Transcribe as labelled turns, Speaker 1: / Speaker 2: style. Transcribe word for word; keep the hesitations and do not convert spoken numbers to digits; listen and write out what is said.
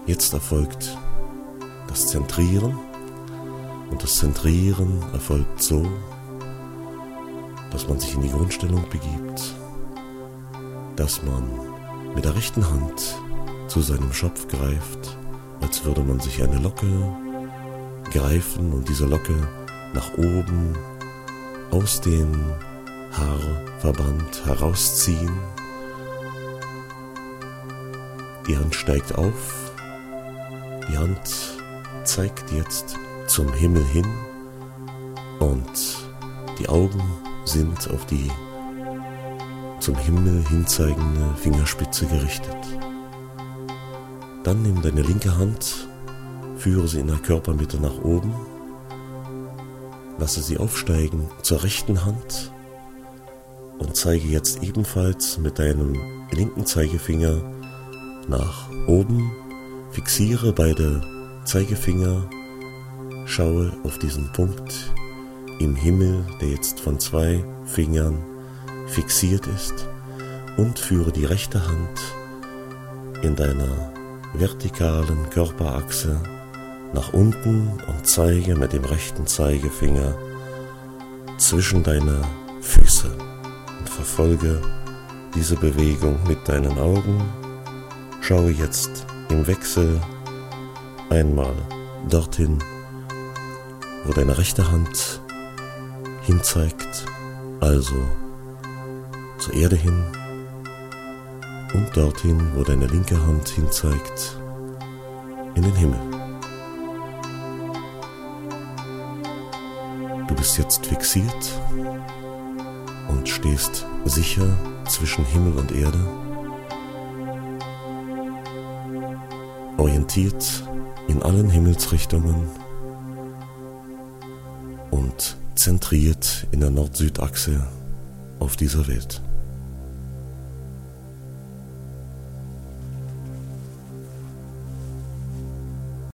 Speaker 1: Jetzt erfolgt das Zentrieren und das Zentrieren erfolgt so, dass man sich in die Grundstellung begibt, dass man mit der rechten Hand zu seinem Schopf greift, als würde man sich eine Locke greifen und diese Locke nach oben aus dem Haarverband herausziehen. Die Hand steigt auf, die Hand zeigt jetzt zum Himmel hin und die Augen sind auf die zum Himmel hinzeigende Fingerspitze gerichtet. Dann nimm deine linke Hand, führe sie in der Körpermitte nach oben, lasse sie aufsteigen zur rechten Hand und zeige jetzt ebenfalls mit deinem linken Zeigefinger nach oben, fixiere beide Zeigefinger, schaue auf diesen Punkt im Himmel, der jetzt von zwei Fingern fixiert ist, und führe die rechte Hand in deiner vertikalen Körperachse nach unten und zeige mit dem rechten Zeigefinger zwischen deine Füße und verfolge diese Bewegung mit deinen Augen. Schaue jetzt im Wechsel einmal dorthin, wo deine rechte Hand hinzeigt, also zur Erde hin, und dorthin, wo deine linke Hand hinzeigt, in den Himmel. Du bist jetzt fixiert und stehst sicher zwischen Himmel und Erde, orientiert in allen Himmelsrichtungen und zentriert in der Nord-Süd-Achse auf dieser Welt.